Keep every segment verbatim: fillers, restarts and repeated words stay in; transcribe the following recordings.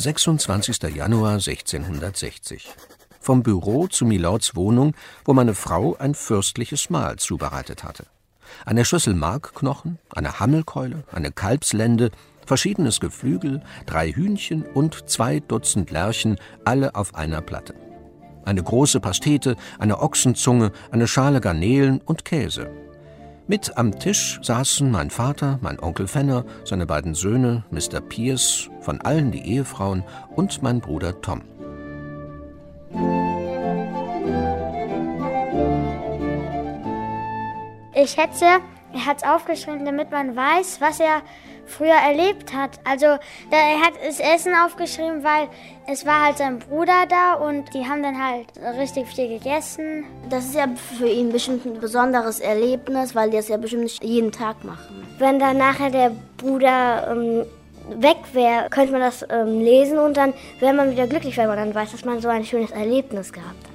sechsundzwanzigster Januar sechzehnhundertsechzig. Vom Büro zu Milords Wohnung, wo meine Frau ein fürstliches Mahl zubereitet hatte. Eine Schüssel Markknochen, eine Hammelkeule, eine Kalbslende, verschiedenes Geflügel, drei Hühnchen und zwei Dutzend Lerchen, alle auf einer Platte. Eine große Pastete, eine Ochsenzunge, eine Schale Garnelen und Käse. Mit am Tisch saßen mein Vater, mein Onkel Fenner, seine beiden Söhne, Mister Pierce, von allen die Ehefrauen und mein Bruder Tom. Ich schätze, er hat es aufgeschrieben, damit man weiß, was er früher erlebt hat. Also er hat das Essen aufgeschrieben, weil es war halt sein Bruder da und die haben dann halt richtig viel gegessen. Das ist ja für ihn bestimmt ein besonderes Erlebnis, weil die es ja bestimmt nicht jeden Tag machen. Wenn dann nachher der Bruder ähm, weg wäre, könnte man das ähm, lesen und dann wäre man wieder glücklich, wenn man dann weiß, dass man so ein schönes Erlebnis gehabt hat.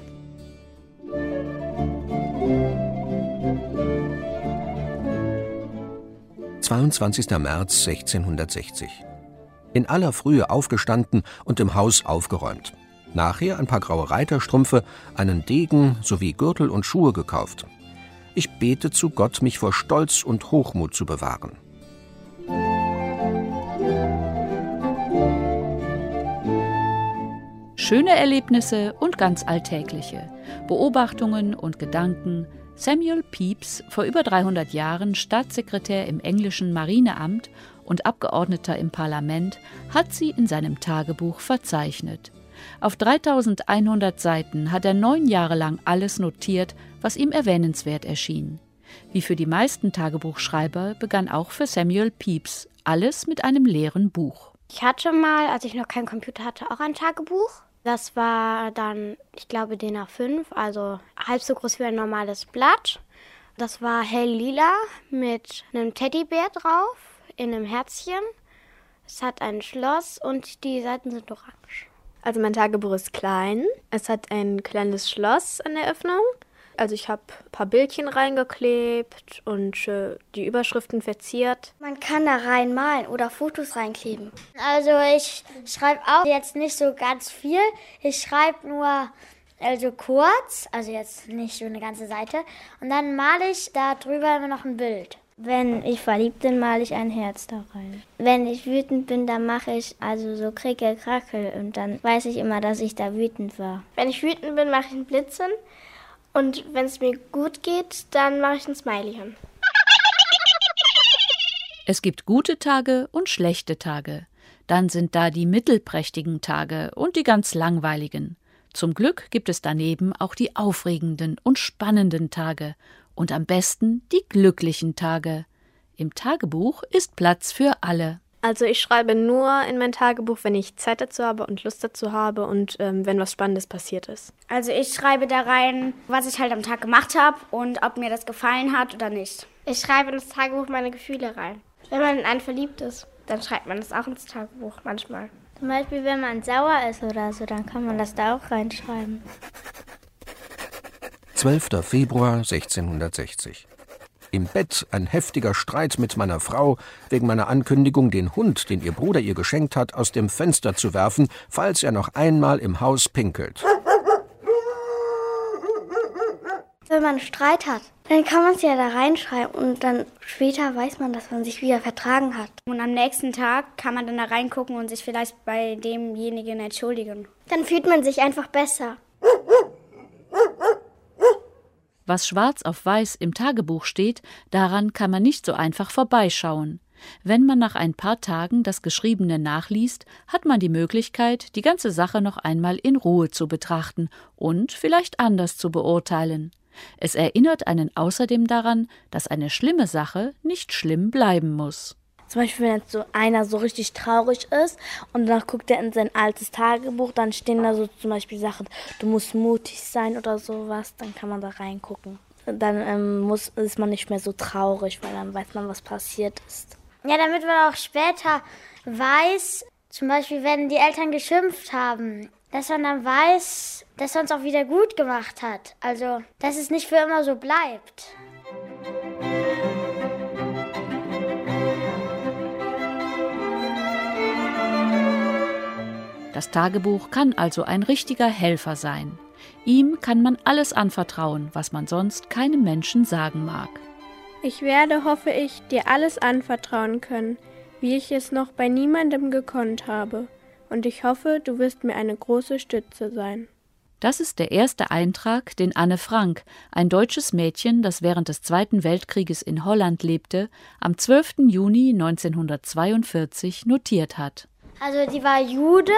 zweiundzwanzigster März sechzehnhundertsechzig. In aller Frühe aufgestanden und im Haus aufgeräumt. Nachher ein paar graue Reiterstrümpfe, einen Degen sowie Gürtel und Schuhe gekauft. Ich bete zu Gott, mich vor Stolz und Hochmut zu bewahren. Schöne Erlebnisse und ganz alltägliche. Beobachtungen und Gedanken. Samuel Pepys, vor über dreihundert Jahren Staatssekretär im englischen Marineamt und Abgeordneter im Parlament, hat sie in seinem Tagebuch verzeichnet. Auf dreitausendeinhundert Seiten hat er neun Jahre lang alles notiert, was ihm erwähnenswert erschien. Wie für die meisten Tagebuchschreiber begann auch für Samuel Pepys alles mit einem leeren Buch. Ich hatte mal, als ich noch keinen Computer hatte, auch ein Tagebuch. Das war dann, ich glaube, D I N A fünf, also halb so groß wie ein normales Blatt. Das war hell lila mit einem Teddybär drauf, in einem Herzchen. Es hat ein Schloss und die Seiten sind orange. Also mein Tagebuch ist klein. Es hat ein kleines Schloss an der Öffnung. Also ich habe ein paar Bildchen reingeklebt und äh, die Überschriften verziert. Man kann da reinmalen oder Fotos reinkleben. Also ich schreibe auch jetzt nicht so ganz viel. Ich schreibe nur also kurz, also jetzt nicht so eine ganze Seite. Und dann male ich da drüber immer noch ein Bild. Wenn ich verliebt bin, male ich ein Herz da rein. Wenn ich wütend bin, dann mache ich also so Krickel, Krackel und dann weiß ich immer, dass ich da wütend war. Wenn ich wütend bin, mache ich ein Blitzen. Und wenn es mir gut geht, dann mache ich ein Smiley hin. Es gibt gute Tage und schlechte Tage. Dann sind da die mittelprächtigen Tage und die ganz langweiligen. Zum Glück gibt es daneben auch die aufregenden und spannenden Tage. Und am besten die glücklichen Tage. Im Tagebuch ist Platz für alle. Also ich schreibe nur in mein Tagebuch, wenn ich Zeit dazu habe und Lust dazu habe und ähm, wenn was Spannendes passiert ist. Also ich schreibe da rein, was ich halt am Tag gemacht habe und ob mir das gefallen hat oder nicht. Ich schreibe ins Tagebuch meine Gefühle rein. Wenn man in einen verliebt ist, dann schreibt man das auch ins Tagebuch manchmal. Zum Beispiel, wenn man sauer ist oder so, dann kann man das da auch reinschreiben. zwölfter Februar sechzehnhundertsechzig. Im Bett ein heftiger Streit mit meiner Frau wegen meiner Ankündigung, den Hund, den ihr Bruder ihr geschenkt hat, aus dem Fenster zu werfen, falls er noch einmal im Haus pinkelt. Wenn man Streit hat, dann kann man es ja da reinschreiben und dann später weiß man, dass man sich wieder vertragen hat. Und am nächsten Tag kann man dann da reingucken und sich vielleicht bei demjenigen entschuldigen. Dann fühlt man sich einfach besser. Was schwarz auf weiß im Tagebuch steht, daran kann man nicht so einfach vorbeischauen. Wenn man nach ein paar Tagen das Geschriebene nachliest, hat man die Möglichkeit, die ganze Sache noch einmal in Ruhe zu betrachten und vielleicht anders zu beurteilen. Es erinnert einen außerdem daran, dass eine schlimme Sache nicht schlimm bleiben muss. Zum Beispiel, wenn jetzt so einer so richtig traurig ist und dann guckt er in sein altes Tagebuch, dann stehen da so zum Beispiel Sachen, du musst mutig sein oder sowas, dann kann man da reingucken. Dann ähm, muss, ist man nicht mehr so traurig, weil dann weiß man, was passiert ist. Ja, damit man auch später weiß, zum Beispiel, wenn die Eltern geschimpft haben, dass man dann weiß, dass man es auch wieder gut gemacht hat. Also, dass es nicht für immer so bleibt. Das Tagebuch kann also ein richtiger Helfer sein. Ihm kann man alles anvertrauen, was man sonst keinem Menschen sagen mag. Ich werde, hoffe ich, dir alles anvertrauen können, wie ich es noch bei niemandem gekonnt habe. Und ich hoffe, du wirst mir eine große Stütze sein. Das ist der erste Eintrag, den Anne Frank, ein deutsches Mädchen, das während des Zweiten Weltkrieges in Holland lebte, am zwölften Juni neunzehnhundertzweiundvierzig notiert hat. Also die war Jude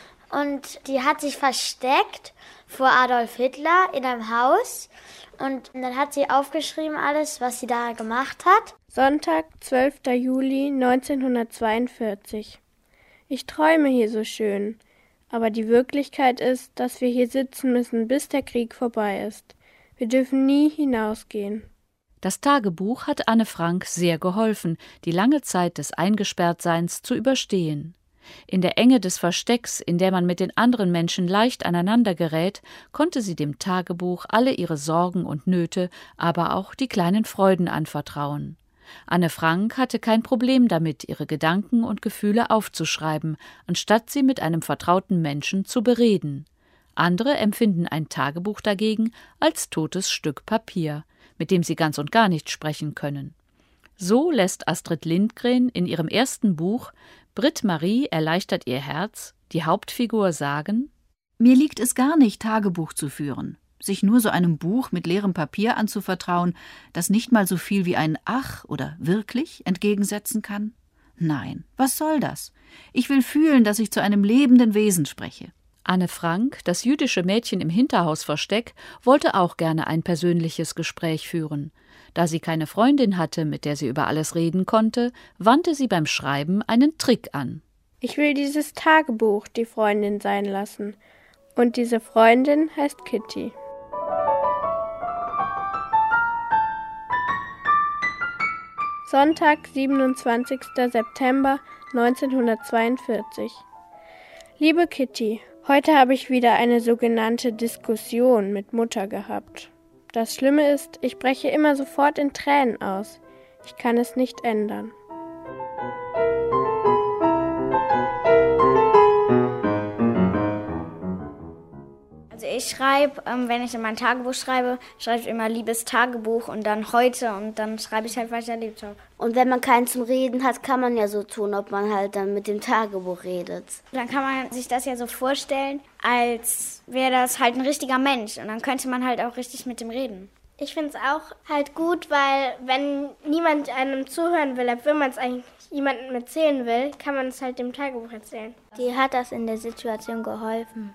und die hat sich versteckt vor Adolf Hitler in einem Haus. Und dann hat sie aufgeschrieben alles, was sie da gemacht hat. Sonntag, zwölfter Juli neunzehnhundertzweiundvierzig. Ich träume hier so schön. Aber die Wirklichkeit ist, dass wir hier sitzen müssen, bis der Krieg vorbei ist. Wir dürfen nie hinausgehen. Das Tagebuch hat Anne Frank sehr geholfen, die lange Zeit des Eingesperrtseins zu überstehen. In der Enge des Verstecks, in der man mit den anderen Menschen leicht aneinander gerät, konnte sie dem Tagebuch alle ihre Sorgen und Nöte, aber auch die kleinen Freuden anvertrauen. Anne Frank hatte kein Problem damit, ihre Gedanken und Gefühle aufzuschreiben, anstatt sie mit einem vertrauten Menschen zu bereden. Andere empfinden ein Tagebuch dagegen als totes Stück Papier, mit dem sie ganz und gar nicht sprechen können. So lässt Astrid Lindgren in ihrem ersten Buch Britt Marie erleichtert ihr Herz die Hauptfigur sagen: Mir liegt es gar nicht, Tagebuch zu führen. Sich nur so einem Buch mit leerem Papier anzuvertrauen, das nicht mal so viel wie ein Ach oder wirklich entgegensetzen kann? Nein, was soll das? Ich will fühlen, dass ich zu einem lebenden Wesen spreche. Anne Frank, das jüdische Mädchen im Hinterhausversteck, wollte auch gerne ein persönliches Gespräch führen. Da sie keine Freundin hatte, mit der sie über alles reden konnte, wandte sie beim Schreiben einen Trick an. Ich will dieses Tagebuch die Freundin sein lassen. Und diese Freundin heißt Kitty. Sonntag, siebenundzwanzigster September neunzehnhundertzweiundvierzig. Liebe Kitty, heute habe ich wieder eine sogenannte Diskussion mit Mutter gehabt. Das Schlimme ist, ich breche immer sofort in Tränen aus. Ich kann es nicht ändern. Also ich schreibe, ähm, wenn ich in mein Tagebuch schreibe, schreibe ich immer liebes Tagebuch und dann heute und dann schreibe ich halt, was ich erlebt habe. Und wenn man keinen zum Reden hat, kann man ja so tun, ob man halt dann mit dem Tagebuch redet. Dann kann man sich das ja so vorstellen, als wäre das halt ein richtiger Mensch und dann könnte man halt auch richtig mit dem reden. Ich finde es auch halt gut, weil wenn niemand einem zuhören will, obwohl man es eigentlich jemandem erzählen will, kann man es halt dem Tagebuch erzählen. Die hat das in der Situation geholfen.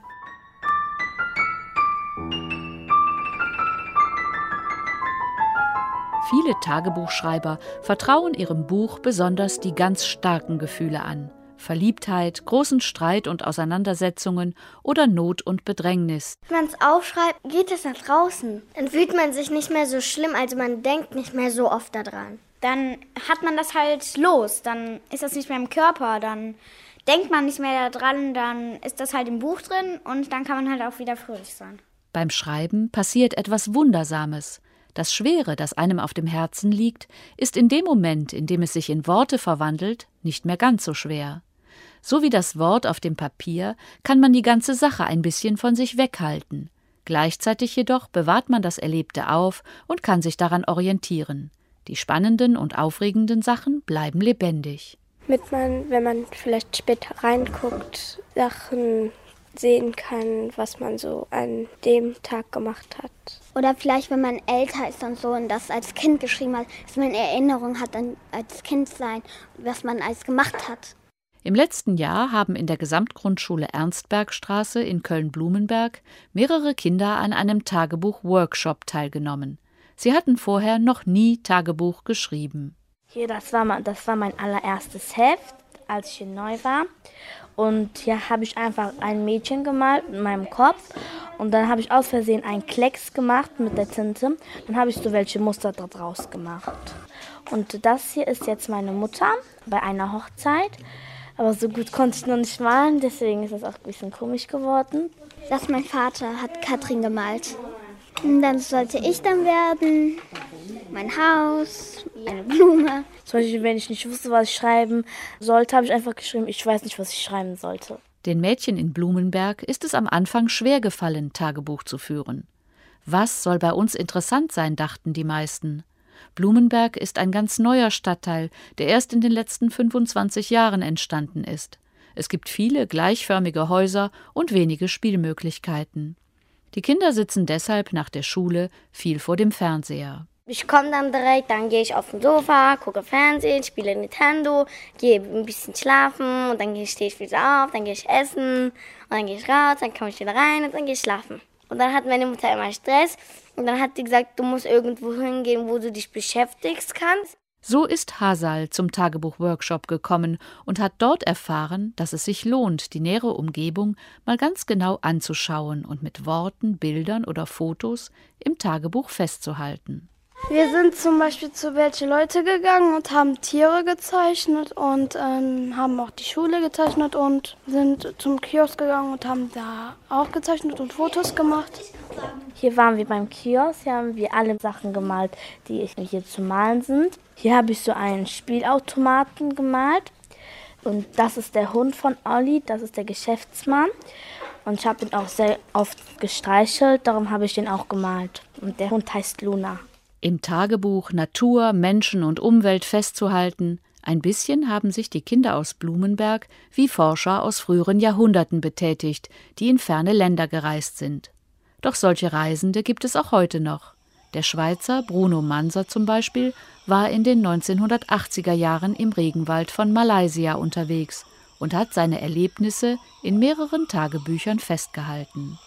Viele Tagebuchschreiber vertrauen ihrem Buch besonders die ganz starken Gefühle an. Verliebtheit, großen Streit und Auseinandersetzungen oder Not und Bedrängnis. Wenn man es aufschreibt, geht es nach draußen. Dann fühlt man sich nicht mehr so schlimm, also man denkt nicht mehr so oft daran. Dann hat man das halt los, dann ist das nicht mehr im Körper, dann denkt man nicht mehr daran, dann ist das halt im Buch drin und dann kann man halt auch wieder fröhlich sein. Beim Schreiben passiert etwas Wundersames. Das Schwere, das einem auf dem Herzen liegt, ist in dem Moment, in dem es sich in Worte verwandelt, nicht mehr ganz so schwer. So wie das Wort auf dem Papier kann man die ganze Sache ein bisschen von sich weghalten. Gleichzeitig jedoch bewahrt man das Erlebte auf und kann sich daran orientieren. Die spannenden und aufregenden Sachen bleiben lebendig. Mit man, wenn man vielleicht später reinguckt, Sachen sehen kann, was man so an dem Tag gemacht hat. Oder vielleicht, wenn man älter ist und so und das als Kind geschrieben hat, dass man Erinnerung hat an als Kind sein, was man alles gemacht hat. Im letzten Jahr haben in der Gesamtgrundschule Ernstbergstraße in Köln-Blumenberg mehrere Kinder an einem Tagebuch-Workshop teilgenommen. Sie hatten vorher noch nie Tagebuch geschrieben. Hier, das war, mein, das war mein allererstes Heft, als ich hier neu war. Und hier habe ich einfach ein Mädchen gemalt mit meinem Kopf. Und dann habe ich aus Versehen einen Klecks gemacht mit der Tinte. Dann habe ich so welche Muster da draus gemacht. Und das hier ist jetzt meine Mutter bei einer Hochzeit. Aber so gut konnte ich noch nicht malen, deswegen ist das auch ein bisschen komisch geworden. Das ist mein Vater, hat Katrin gemalt. Und dann sollte ich dann werden, mein Haus, eine Blume. Zum Beispiel, wenn ich nicht wusste, was ich schreiben sollte, habe ich einfach geschrieben, ich weiß nicht, was ich schreiben sollte. Den Mädchen in Blumenberg ist es am Anfang schwer gefallen, Tagebuch zu führen. Was soll bei uns interessant sein, dachten die meisten. Blumenberg ist ein ganz neuer Stadtteil, der erst in den letzten fünfundzwanzig Jahren entstanden ist. Es gibt viele gleichförmige Häuser und wenige Spielmöglichkeiten. Die Kinder sitzen deshalb nach der Schule viel vor dem Fernseher. Ich komme dann direkt, dann gehe ich auf den Sofa, gucke Fernsehen, spiele Nintendo, gehe ein bisschen schlafen und dann stehe ich wieder auf, dann gehe ich essen und dann gehe ich raus, dann komme ich wieder rein und dann gehe ich schlafen. Und dann hat meine Mutter immer Stress und dann hat sie gesagt, du musst irgendwo hingehen, wo du dich beschäftigst kannst. So ist Hasal zum Tagebuch-Workshop gekommen und hat dort erfahren, dass es sich lohnt, die nähere Umgebung mal ganz genau anzuschauen und mit Worten, Bildern oder Fotos im Tagebuch festzuhalten. Wir sind zum Beispiel zu welche Leute gegangen und haben Tiere gezeichnet und ähm, haben auch die Schule gezeichnet und sind zum Kiosk gegangen und haben da auch gezeichnet und Fotos gemacht. Hier waren wir beim Kiosk, hier haben wir alle Sachen gemalt, die hier zu malen sind. Hier habe ich so einen Spielautomaten gemalt und das ist der Hund von Olli, das ist der Geschäftsmann. Und ich habe ihn auch sehr oft gestreichelt, darum habe ich den auch gemalt. Und der Hund heißt Luna. Im Tagebuch Natur, Menschen und Umwelt festzuhalten, ein bisschen haben sich die Kinder aus Blumenberg wie Forscher aus früheren Jahrhunderten betätigt, die in ferne Länder gereist sind. Doch solche Reisende gibt es auch heute noch. Der Schweizer Bruno Manser zum Beispiel war in den neunzehnhundertachtziger Jahren im Regenwald von Malaysia unterwegs und hat seine Erlebnisse in mehreren Tagebüchern festgehalten.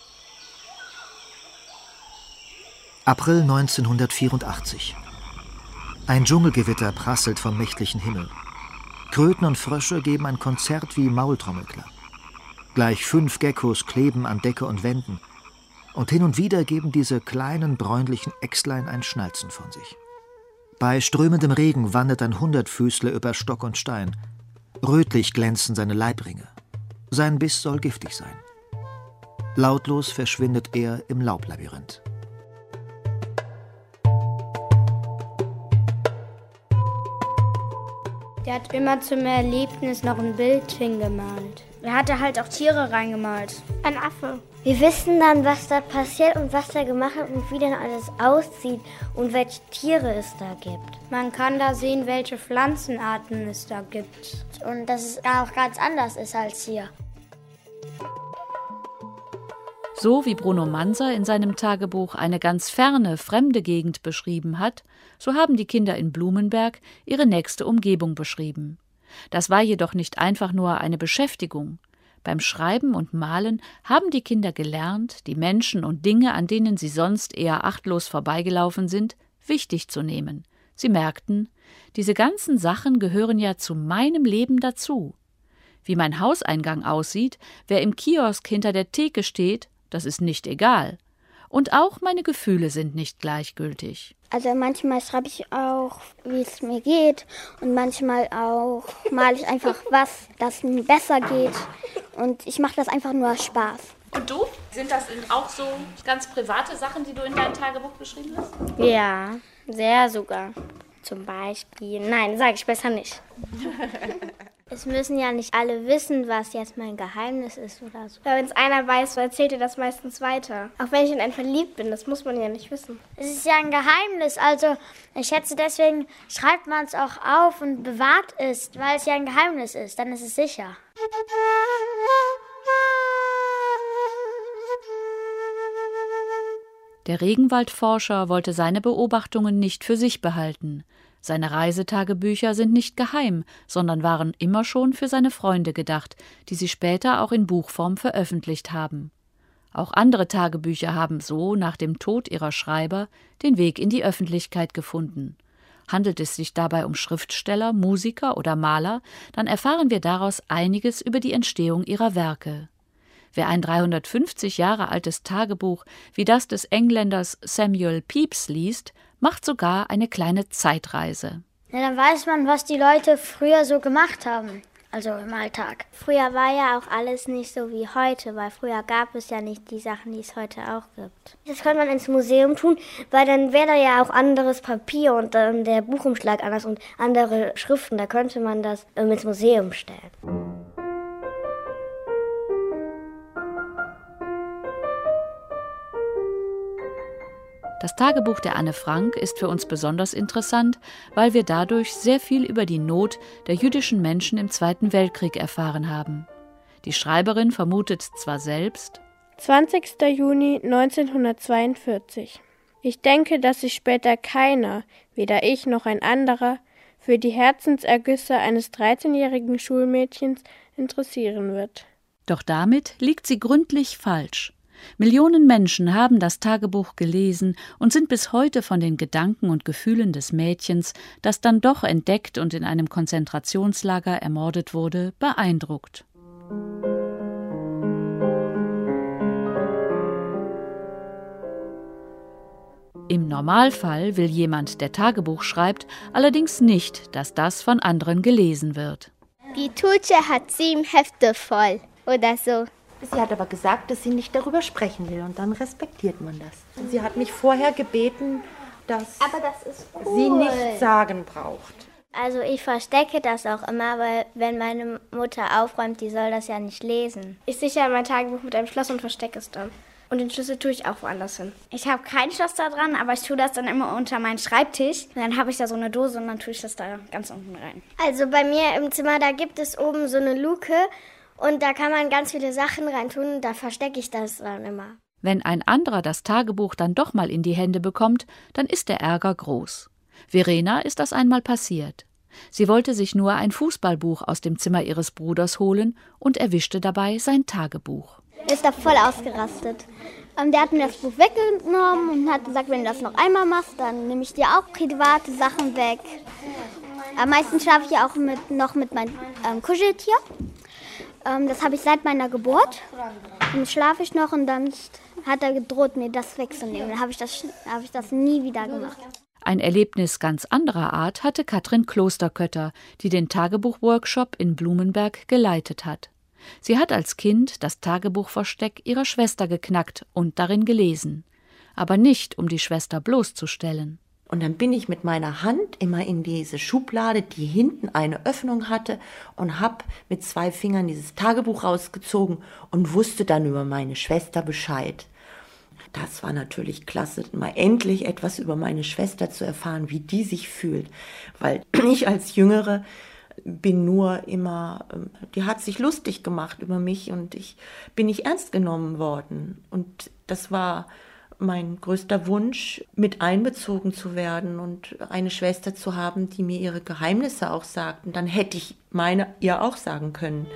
April neunzehnhundertvierundachtzig. Ein Dschungelgewitter prasselt vom nächtlichen Himmel. Kröten und Frösche geben ein Konzert wie Maultrommelklang. Gleich fünf Geckos kleben an Decke und Wänden. Und hin und wieder geben diese kleinen bräunlichen Äxtlein ein Schnalzen von sich. Bei strömendem Regen wandert ein Hundertfüßler über Stock und Stein. Rötlich glänzen seine Leibringe. Sein Biss soll giftig sein. Lautlos verschwindet er im Laublabyrinth. Der hat immer zum Erlebnis noch ein Bild hingemalt. Er hatte halt auch Tiere reingemalt. Ein Affe. Wir wissen dann, was da passiert und was da gemacht wird und wie dann alles aussieht und welche Tiere es da gibt. Man kann da sehen, welche Pflanzenarten es da gibt. Und dass es auch ganz anders ist als hier. So wie Bruno Manser in seinem Tagebuch eine ganz ferne, fremde Gegend beschrieben hat, so haben die Kinder in Blumenberg ihre nächste Umgebung beschrieben. Das war jedoch nicht einfach nur eine Beschäftigung. Beim Schreiben und Malen haben die Kinder gelernt, die Menschen und Dinge, an denen sie sonst eher achtlos vorbeigelaufen sind, wichtig zu nehmen. Sie merkten, diese ganzen Sachen gehören ja zu meinem Leben dazu. Wie mein Hauseingang aussieht, wer im Kiosk hinter der Theke steht, das ist nicht egal. Und auch meine Gefühle sind nicht gleichgültig. Also manchmal schreibe ich auch, wie es mir geht und manchmal auch male ich einfach was, das mir besser geht und ich mache das einfach nur aus Spaß. Und du? Sind das auch so ganz private Sachen, die du in dein Tagebuch geschrieben hast? Ja, sehr sogar. Zum Beispiel, nein, sage ich besser nicht. Es müssen ja nicht alle wissen, was jetzt mein Geheimnis ist oder so. Wenn es einer weiß, so erzählt er das meistens weiter. Auch wenn ich in einen verliebt bin, das muss man ja nicht wissen. Es ist ja ein Geheimnis, also ich schätze, deswegen schreibt man es auch auf und bewahrt es, weil es ja ein Geheimnis ist, dann ist es sicher. Der Regenwaldforscher wollte seine Beobachtungen nicht für sich behalten. Seine Reisetagebücher sind nicht geheim, sondern waren immer schon für seine Freunde gedacht, die sie später auch in Buchform veröffentlicht haben. Auch andere Tagebücher haben so nach dem Tod ihrer Schreiber den Weg in die Öffentlichkeit gefunden. Handelt es sich dabei um Schriftsteller, Musiker oder Maler, dann erfahren wir daraus einiges über die Entstehung ihrer Werke. Wer ein dreihundertfünfzig Jahre altes Tagebuch wie das des Engländers Samuel Pepys liest, macht sogar eine kleine Zeitreise. Ja, dann weiß man, was die Leute früher so gemacht haben, also im Alltag. Früher war ja auch alles nicht so wie heute, weil früher gab es ja nicht die Sachen, die es heute auch gibt. Das könnte man ins Museum tun, weil dann wäre da ja auch anderes Papier und dann der Buchumschlag anders und andere Schriften. Da könnte man das ins Museum stellen. Das Tagebuch der Anne Frank ist für uns besonders interessant, weil wir dadurch sehr viel über die Not der jüdischen Menschen im Zweiten Weltkrieg erfahren haben. Die Schreiberin vermutet zwar selbst: zwanzigster Juni neunzehnhundertzweiundvierzig. Ich denke, dass sich später keiner, weder ich noch ein anderer, für die Herzensergüsse eines dreizehnjährigen Schulmädchens interessieren wird. Doch damit liegt sie gründlich falsch. Millionen Menschen haben das Tagebuch gelesen und sind bis heute von den Gedanken und Gefühlen des Mädchens, das dann doch entdeckt und in einem Konzentrationslager ermordet wurde, beeindruckt. Im Normalfall will jemand, der Tagebuch schreibt, allerdings nicht, dass das von anderen gelesen wird. Die Tutsche hat sieben Hefte voll oder so. Sie hat aber gesagt, dass sie nicht darüber sprechen will und dann respektiert man das. Und sie hat mich vorher gebeten, dass aber das ist cool. sie nicht sagen braucht. Also ich verstecke das auch immer, weil wenn meine Mutter aufräumt, die soll das ja nicht lesen. Ich sichere mein Tagebuch mit einem Schloss und verstecke es dann. Und den Schlüssel tue ich auch woanders hin. Ich habe kein Schloss da dran, aber ich tue das dann immer unter meinen Schreibtisch. Und dann habe ich da so eine Dose und dann tue ich das da ganz unten rein. Also bei mir im Zimmer, da gibt es oben so eine Luke. Und da kann man ganz viele Sachen reintun und da verstecke ich das dann immer. Wenn ein anderer das Tagebuch dann doch mal in die Hände bekommt, dann ist der Ärger groß. Verena ist das einmal passiert. Sie wollte sich nur ein Fußballbuch aus dem Zimmer ihres Bruders holen und erwischte dabei sein Tagebuch. Er ist da voll ausgerastet. Ähm, der hat mir das Buch weggenommen und hat gesagt, wenn du das noch einmal machst, dann nehme ich dir auch private Sachen weg. Am meisten schlafe ich auch mit, noch mit meinem ähm, Kuscheltier. Das habe ich seit meiner Geburt. Dann schlafe ich noch und dann hat er gedroht, mir das wegzunehmen. Dann habe ich das, habe ich das nie wieder gemacht. Ein Erlebnis ganz anderer Art hatte Katrin Klosterkötter, die den Tagebuchworkshop in Blumenberg geleitet hat. Sie hat als Kind das Tagebuchversteck ihrer Schwester geknackt und darin gelesen. Aber nicht, um die Schwester bloßzustellen. Und dann bin ich mit meiner Hand immer in diese Schublade, die hinten eine Öffnung hatte, und habe mit zwei Fingern dieses Tagebuch rausgezogen und wusste dann über meine Schwester Bescheid. Das war natürlich klasse, mal endlich etwas über meine Schwester zu erfahren, wie die sich fühlt. Weil ich als Jüngere bin nur immer, die hat sich lustig gemacht über mich und ich bin nicht ernst genommen worden. Und das war mein größter Wunsch, mit einbezogen zu werden und eine Schwester zu haben, die mir ihre Geheimnisse auch sagt. Und dann hätte ich meine ihr auch sagen können.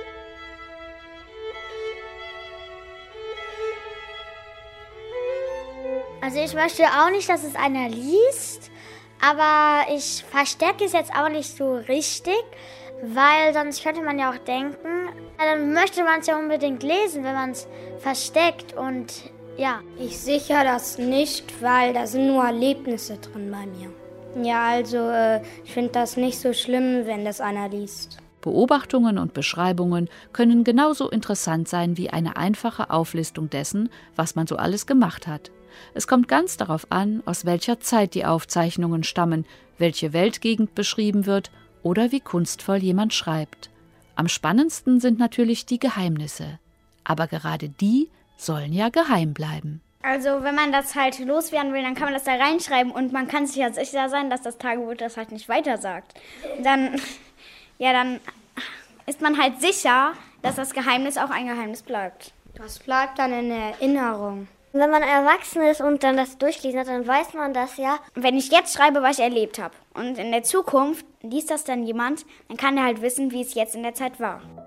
Also ich möchte auch nicht, dass es einer liest, aber ich verstecke es jetzt auch nicht so richtig, weil sonst könnte man ja auch denken, dann möchte man es ja unbedingt lesen, wenn man es versteckt und ja. Ich sichere das nicht, weil da sind nur Erlebnisse drin bei mir. Ja, also äh, ich finde das nicht so schlimm, wenn das einer liest. Beobachtungen und Beschreibungen können genauso interessant sein wie eine einfache Auflistung dessen, was man so alles gemacht hat. Es kommt ganz darauf an, aus welcher Zeit die Aufzeichnungen stammen, welche Weltgegend beschrieben wird oder wie kunstvoll jemand schreibt. Am spannendsten sind natürlich die Geheimnisse. Aber gerade die sollen ja geheim bleiben. Also wenn man das halt loswerden will, dann kann man das da reinschreiben und man kann sich ja sicher sein, dass das Tagebuch das halt nicht weiter sagt. Dann, ja, dann ist man halt sicher, dass das Geheimnis auch ein Geheimnis bleibt. Das bleibt dann in Erinnerung. Wenn man erwachsen ist und dann das durchlesen hat, dann weiß man das ja. Wenn ich jetzt schreibe, was ich erlebt habe und in der Zukunft liest das dann jemand, dann kann er halt wissen, wie es jetzt in der Zeit war.